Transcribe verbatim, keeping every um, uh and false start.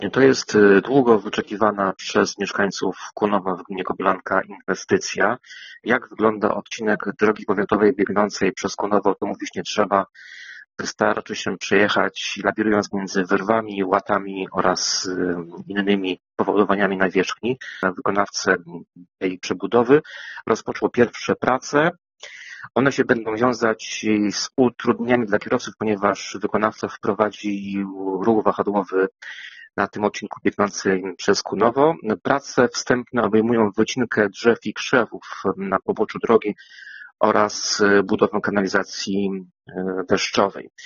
To jest y, długo wyczekiwana przez mieszkańców Kunowa w gminie Koblanka inwestycja. Jak wygląda odcinek drogi powiatowej biegnącej przez Kunowo, to mówić nie trzeba. Wystarczy się przejechać, lawirując między wyrwami, łatami oraz y, innymi powodowaniami na wierzchni. Wykonawcę tej przebudowy rozpoczął pierwsze prace. One się będą wiązać z utrudnieniami dla kierowców, ponieważ wykonawca wprowadzi ruch wahadłowy na tym odcinku biegnącym przez Kunowo. Prace wstępne obejmują wycinkę drzew i krzewów na poboczu drogi oraz budowę kanalizacji deszczowej.